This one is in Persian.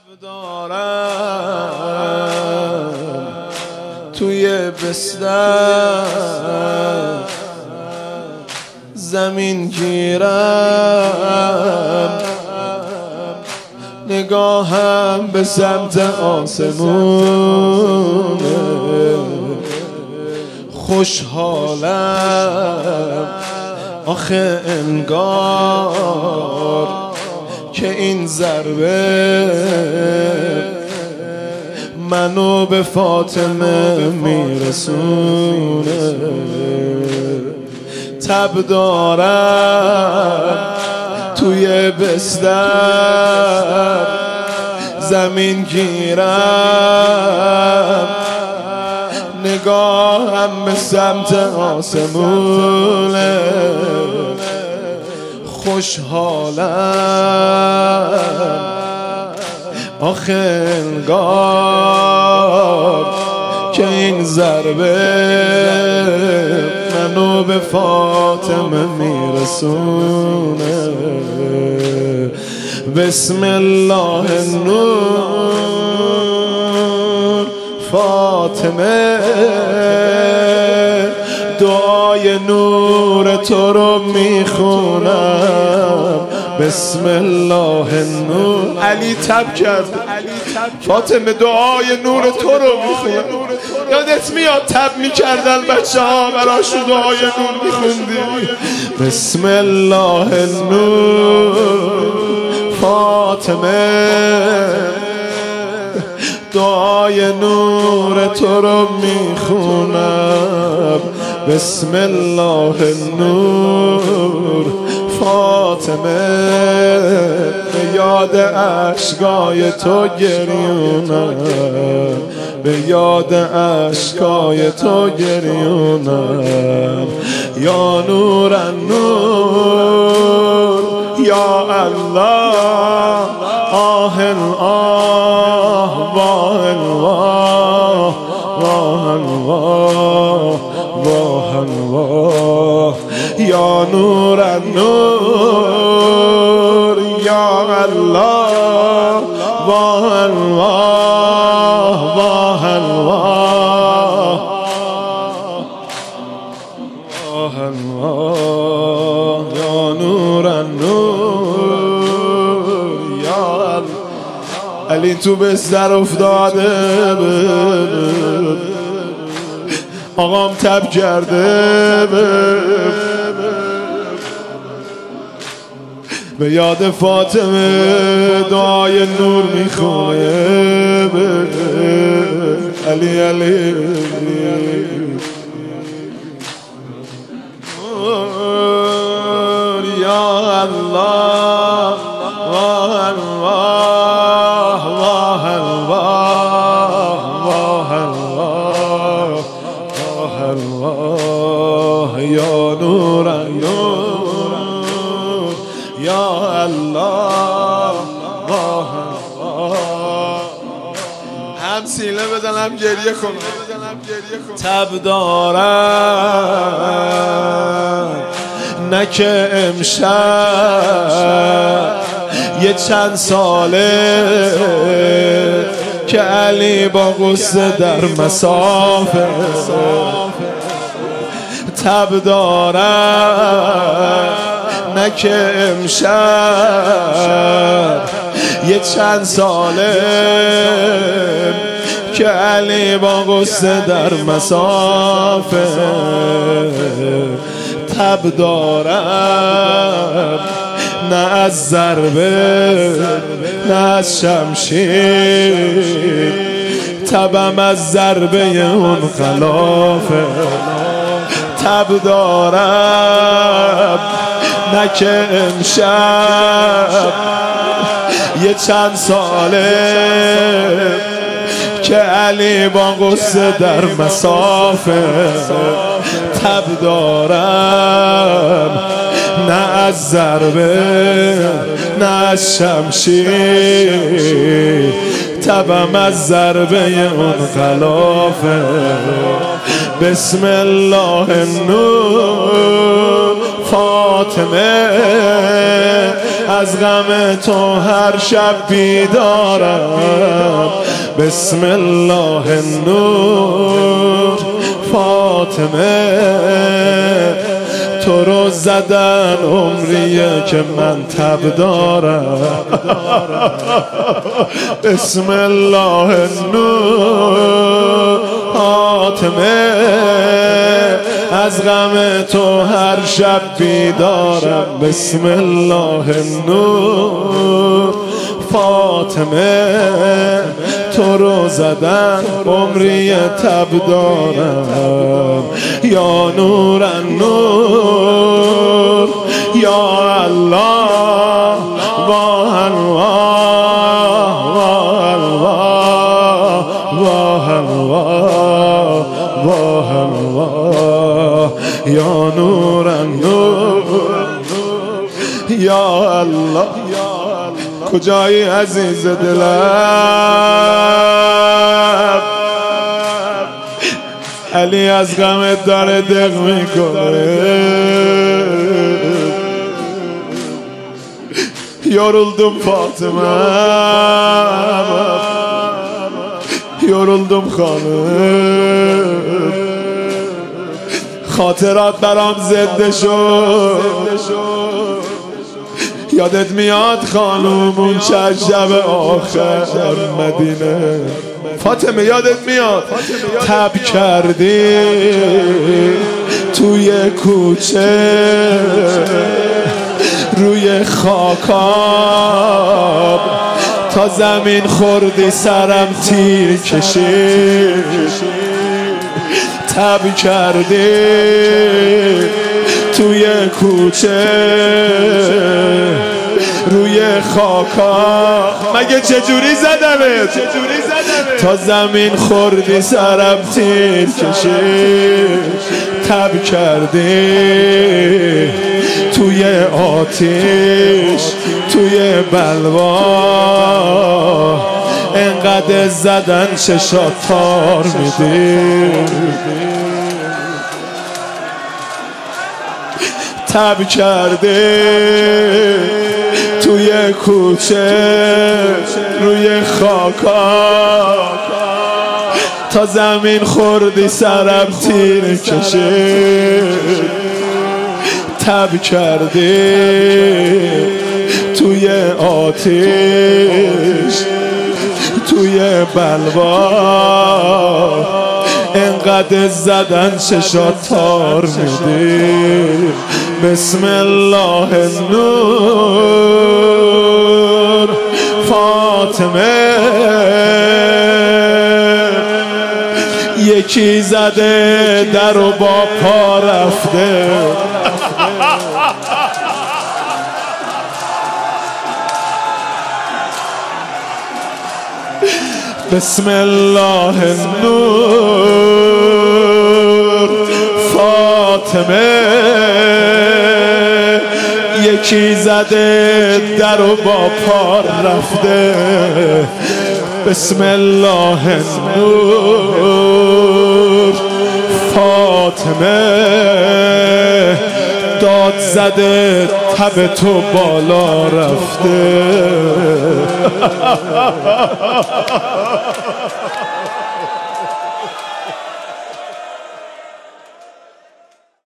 دارم توی بستر زمین گیرم، نگاهم به سمت آسمونه، خوشحالم آخه انگار که این ضربه منو به فاطمه میرسونه. تب دارم توی بستر زمین گیرم، نگاهم به سمت آسمونه، خوشحالم آخه انگار که این ضربه منو به فاطمه میرسونه. بسم الله النور فاطمه، دعای نور تو رو میخونم. بسم الله النور. علی تب کرد، فاطمه دعای نور تو رو میخونم. یادت میاد تب میکردن بچه ها براشون دعای نور میخوندی؟ بسم الله النور فاطمه، دعای نور تو رو میخونم. بسم الله النور فاطمه، به یاد اشکای تو گریونم، به یاد اشکای تو گریونم. یا نور النور یا الله، آه آه واه الواه، واه الواه واه الواه. یا نور النور یا الله، واه الواه واه الواه واه الواه. یا نور النور یا الله. علی تو بستر افتاده، آقام تب کرده، به یاد فاطمه دعای نور میخونه. علی علی یا الله، واه الواه واه الواه واه الواه واه الواه. یا نور النور یا الله، واه الواه. هم سینه بزنم گریه کنم. تب دارم نه که امشب یه چند ساله که علی با غصه در مسافه. تب دارم نه که امشب یه چند ساله که علی با غصه در مسافه. تب دارم نه از ضربه نه از شمشیر، تبم از ضربه اون خلافه. تب دارم نه که امشب یه چند ساله که علی با غصه در مسافه. تب دارم نه از ضربه نه از شمشیر، تبم از ضربه اون خلافه. بسم الله النور فاطمه، از غم تو هر شب بیدارم. بسم الله النور فاطمه، تو رو زدن عمریه که من تب دارم. بسم الله النور فاطمه، از غم تو هر شب بیدارم. بسم الله النور فاطمه، تو رو زدن عمری تب دارم. یا نور النور یا الله واه الله واه الله واه الله. یا نور النور یا الله. کجایی عزیز دلم؟ علی از غمت داره دق میکنه. yoruldum فاطمه، yoruldum خانم. خاطرات برام زنده شد. یادت میاد خانوم اون چند شب آخر مدینه؟ فاطمه یادت میاد تب کردی توی کوچه روی خاکاب تا زمین خوردی سرم تیر کشید. تب کردی توی کوچه روی خاکا، مگه چجوری زدمت؟ تا زمین خوردی سرم تیر کشید. تب کردی توی آتیش توی بلوا، انقدر زدن چشات تار میدی. تب کرده توی کوچه روی خاکا، تا زمین خوردی سرم تیر کشید. تب کرده توی آتیش توی بلوا، انقدر زدن چشات تار میدی. بسم الله النور فاطمه، یکی زده در و با پا رفته. بسم الله النور فاطمه، یکی زده در و با پا رفته. بسم الله النور فاطمه، داد زده تب تو بالا رفته.